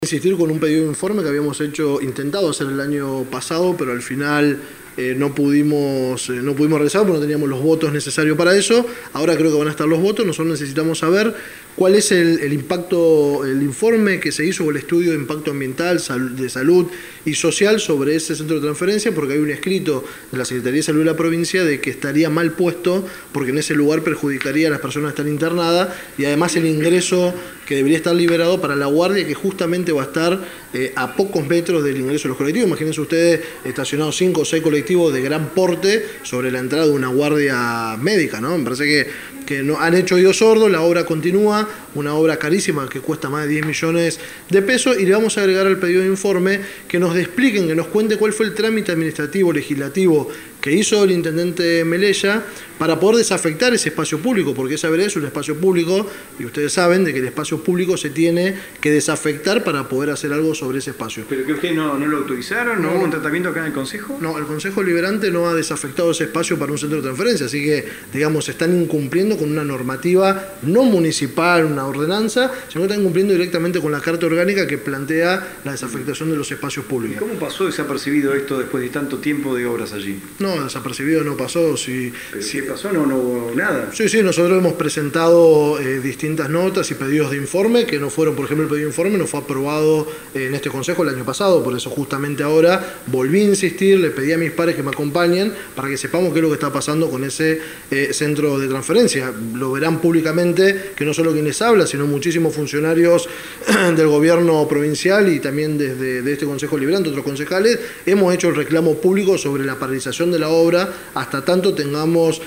Insistir con un pedido de informe que habíamos intentado hacer el año pasado, pero al final no pudimos realizar porque no teníamos los votos necesarios para eso. Ahora creo que van a estar los votos. Nosotros necesitamos saber cuál es el impacto, el informe que se hizo o el estudio de impacto ambiental, de salud y social sobre ese centro de transferencia, porque hay un escrito de la Secretaría de Salud de la provincia de que estaría mal puesto porque en ese lugar perjudicaría a las personas que están internadas y además el ingreso que debería estar liberado para la guardia, que justamente va a estar a pocos metros del ingreso de los colectivos. Imagínense ustedes estacionados 5 o 6 colectivos de gran porte sobre la entrada de una guardia médica, ¿no? Me parece que no, han hecho oídos sordos. La obra continúa, una obra carísima que cuesta más de 10 millones de pesos, y le vamos a agregar al pedido de informe que nos expliquen, que nos cuente cuál fue el trámite administrativo, legislativo que hizo el intendente Melella para poder desafectar ese espacio público, porque esa vereda es un espacio público y ustedes saben de que el espacio público se tiene que desafectar para poder hacer algo sobre ese espacio. ¿Pero que ustedes no lo autorizaron? ¿No hubo un tratamiento acá en el Consejo? No, el Consejo Liberante no ha desafectado ese espacio para un centro de transferencia, así que, digamos, están incumpliendo con una normativa no municipal, una ordenanza, sino que están incumpliendo directamente con la Carta Orgánica que plantea la desafectación de los espacios públicos. ¿Y cómo pasó desapercibido esto después de tanto tiempo de obras allí? No, desapercibido no pasó. Si pasó? No hubo nada. Sí, nosotros hemos presentado distintas notas y pedidos de informe que no fueron, por ejemplo, el pedido de informe no fue aprobado en este Consejo el año pasado, por eso justamente ahora volví a insistir, le pedí a mis pares que me acompañen para que sepamos qué es lo que está pasando con ese centro de transferencia. Lo verán públicamente, que no solo quienes hablan, sino muchísimos funcionarios del gobierno provincial y también desde este Consejo Liberante, otros concejales, hemos hecho el reclamo público sobre la paralización de la obra hasta tanto tengamos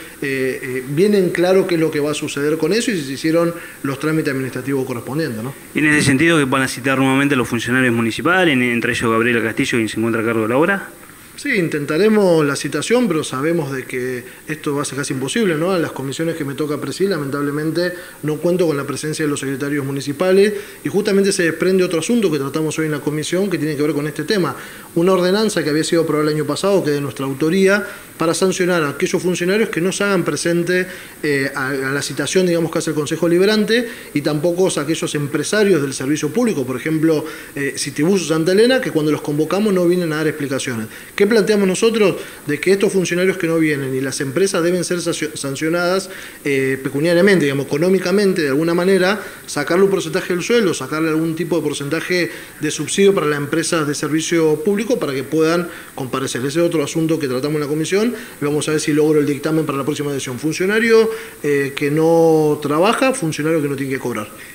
bien en claro qué es lo que va a suceder con eso y si se hicieron los trámites administrativos correspondientes, ¿no? Y en ese sentido, que van a citar nuevamente a los funcionarios municipales, entre ellos Gabriela Castillo, quien se encuentra a cargo de la obra. Sí, intentaremos la citación, pero sabemos de que esto va a ser casi imposible, ¿no? En las comisiones que me toca presidir, lamentablemente, no cuento con la presencia de los secretarios municipales y justamente se desprende otro asunto que tratamos hoy en la comisión que tiene que ver con este tema. Una ordenanza que había sido aprobada el año pasado, que es de nuestra autoría, para sancionar a aquellos funcionarios que no se hagan presente a la citación, digamos, que hace el Consejo Liberante, y tampoco a aquellos empresarios del servicio público, por ejemplo, Citibus Santa Elena, que cuando los convocamos no vienen a dar explicaciones. ¿Qué planteamos nosotros? De que estos funcionarios que no vienen y las empresas deben ser sancionadas pecuniariamente, digamos, económicamente, de alguna manera, sacarle un porcentaje del sueldo, sacarle algún tipo de porcentaje de subsidio para las empresas de servicio público para que puedan comparecer. Ese es otro asunto que tratamos en la comisión y vamos a ver si logro el dictamen para la próxima sesión. Funcionario que no trabaja, funcionario que no tiene que cobrar.